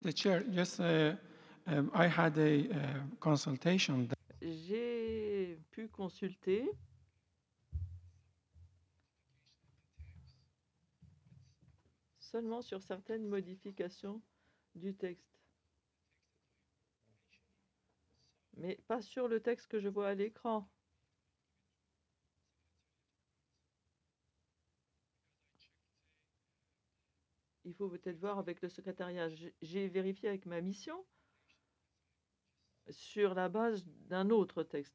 The chair, yes, I had a consultation. J'ai pu consulter seulement sur certaines modifications du texte, mais pas sur le texte que je vois à l'écran. Il faut peut-être voir avec le secrétariat. J'ai vérifié avec ma mission sur la base d'un autre texte.